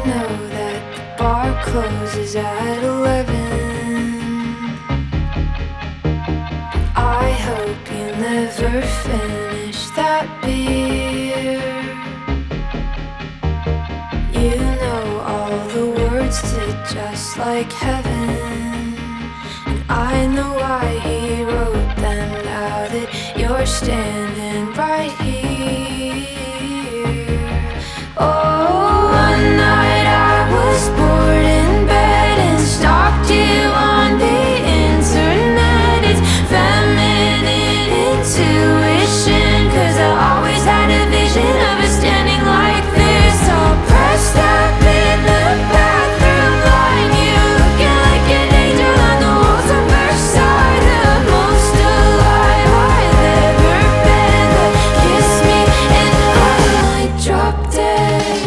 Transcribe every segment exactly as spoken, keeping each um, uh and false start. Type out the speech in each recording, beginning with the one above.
know that the bar closes at eleven. I hope you never finish that beer. You know all the words to Just Like Heaven, and I know why he wrote them. Now that you're standing right here. Oh, one night I was bored in bed and stalked you on the internet. It's feminine intuition, 'cause I always had a vision of us standing like this, all pressed up in the bathroom line. You looking like an angel on the walls of Versailles. The most alive I've ever been, but kiss me and I might drop dead.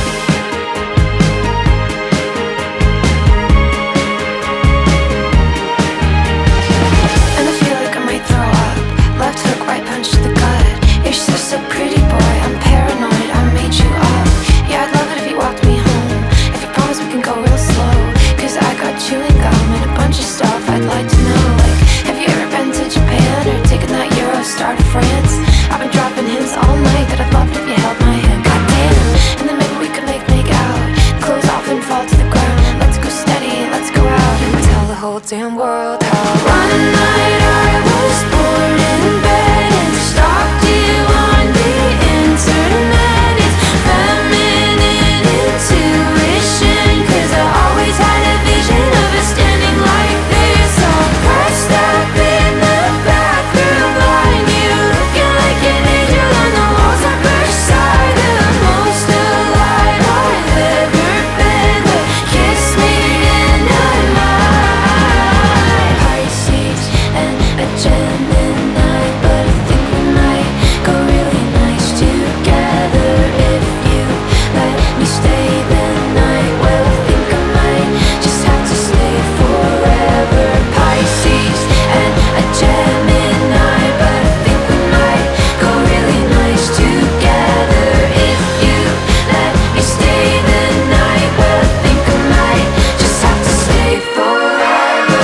And I feel like I might throw up. Left hook, right punch to the gut. You're so, so pretty, boy, I'm paranoid, I made you up. Yeah, I'd love it if you walked me home. If you promise we can go real slow, 'cause I got chewing gum and a bunch of stuff I'd like to know. Like, have you ever been to Japan or taken that Eurostar to France? I've been dropping hints all night that I'd love it if you held my hand. Goddamn, and then maybe we could make make out. Clothes off and fall to the ground. Let's go steady, let's go out and tell the whole damn world how one night I was bored in bed and stalked you on the internet. It's feminine intuition, 'cause I always had a vision of us standing like this, all pressed up in the bathroom line. You looking like an angel on the walls of Versailles. The most alive I've ever been, but kiss me and I might. Pisces and a Gemini, but I think we might go really nice together if you let me stay the night. Well, I think I might just have to stay forever. Pisces and a Gemini, but I think we might go really nice together if you let me stay the night. Well, I think I might just have to stay forever.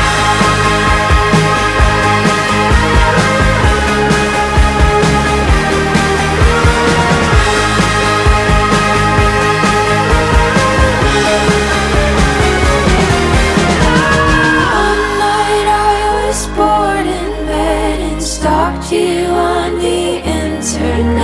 One night I was bored in bed and stalked you on the internet.